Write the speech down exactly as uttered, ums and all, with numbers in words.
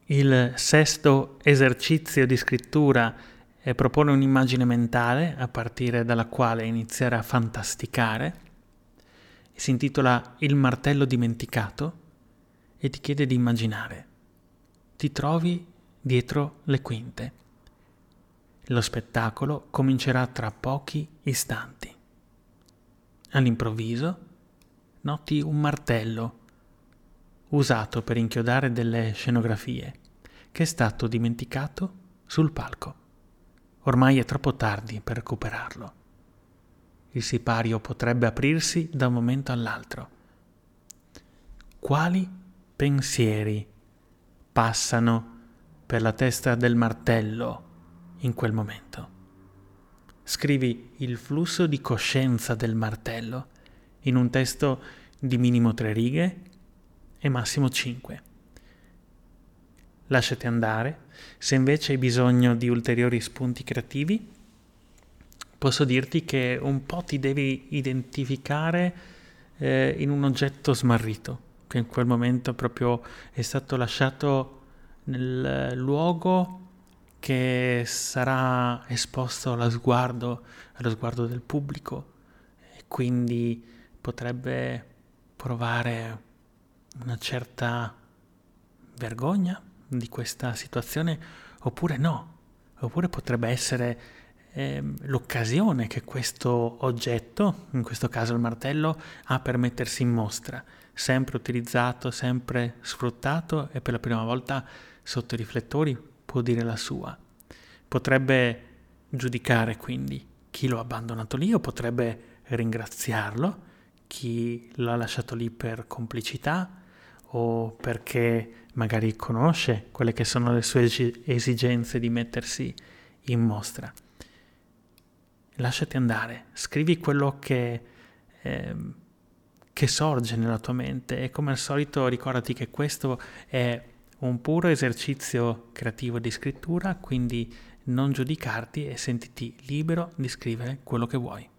Il sesto esercizio di scrittura eh, propone un'immagine mentale a partire dalla quale iniziare a fantasticare. Si intitola Il martello dimenticato e ti chiede di immaginare. Ti trovi dietro le quinte. Lo spettacolo comincerà tra pochi istanti. All'improvviso noti un martello usato per inchiodare delle scenografie, che è stato dimenticato sul palco. Ormai è troppo tardi per recuperarlo. Il sipario potrebbe aprirsi da un momento all'altro. Quali pensieri passano per la testa del martello in quel momento? Scrivi il flusso di coscienza del martello in un testo di minimo tre righe e massimo cinque. Lasciati andare. Se invece hai bisogno di ulteriori spunti creativi, posso dirti che un po' ti devi identificare eh, in un oggetto smarrito, che in quel momento proprio è stato lasciato nel luogo che sarà esposto allo sguardo, allo sguardo del pubblico, e quindi potrebbe provare una certa vergogna di questa situazione, oppure no, oppure potrebbe essere eh, l'occasione che questo oggetto, in questo caso il martello, ha per mettersi in mostra, sempre utilizzato, sempre sfruttato e per la prima volta sotto i riflettori può dire la sua. Potrebbe giudicare quindi chi lo ha abbandonato lì o potrebbe ringraziarlo, chi l'ha lasciato lì per complicità o perché magari conosce quelle che sono le sue esigenze di mettersi in mostra. Lasciati andare, scrivi quello che, eh, che sorge nella tua mente e come al solito ricordati che questo è un puro esercizio creativo di scrittura, quindi non giudicarti e sentiti libero di scrivere quello che vuoi.